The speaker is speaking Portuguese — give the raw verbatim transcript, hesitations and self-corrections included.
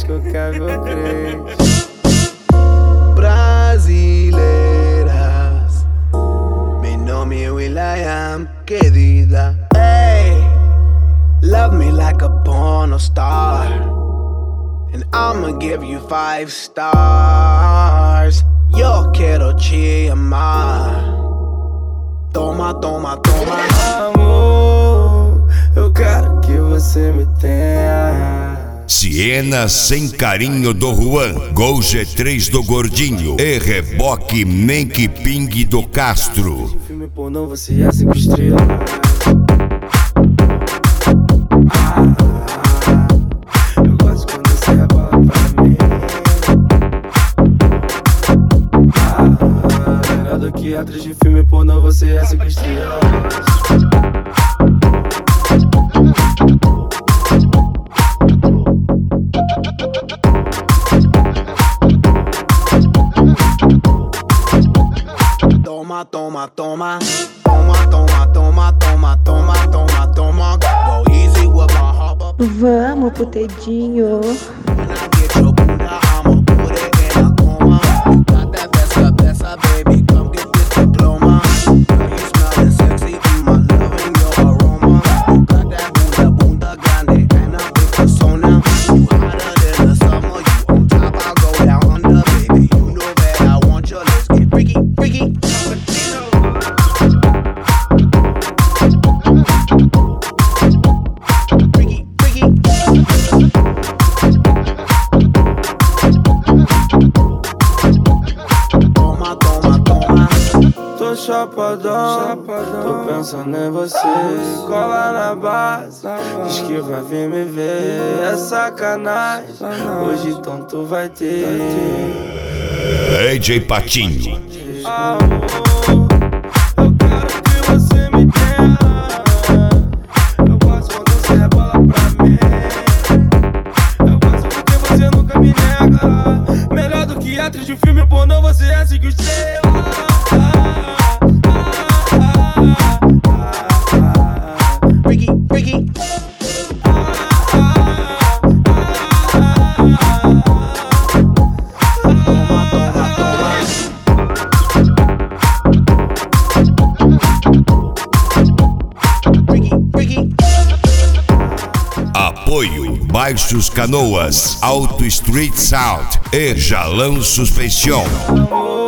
que eu quero ver crer. Brasileiras, mi nome é Will.i.am, querida. Hey, love me like a porno star, and I'ma give you five stars. Yo quiero te amar. Toma, toma, toma. Amor, eu quero que você me tenha. Siena Sem Carinho do Juan, Gol G três do Gordinho e Reboque Menque Ping do Castro. Filme pornô, você é cinco estrelas. Eu gosto quando você rebola pra mim. Melhor do que atriz de filme pornô, você é cinco estrelas. Toma, toma, toma. Toma, toma, toma, toma, toma, toma, toma. Go easy with my hopper. Vamos, putedinho. When I get your bunda, I'ma put it in a coma. You got that besa, besa, baby, come get this diploma. Girl, you smelling sexy, mm, I loving your aroma. You got that bunda, bunda grande, and a big persona. You hotter than the summer, you on top, I'll go down under, baby. You know that I want your lips, get freaky, freaky. Tô chapadão, chapadão, tô pensando em você. Cola na base, diz que vai vir me ver. É sacanagem, hoje então tu vai ter. D J Patinho. Amor, eu quero que você me tenha. Eu gosto quando você rebola pra mim. Eu gosto porque você nunca me nega. Melhor do que atriz de filme pornô, você é cinco estrelas. Freaky, freaky. Apoio Baixos Canoas, Auto Street Sound e Jalão Suspensão. Amor,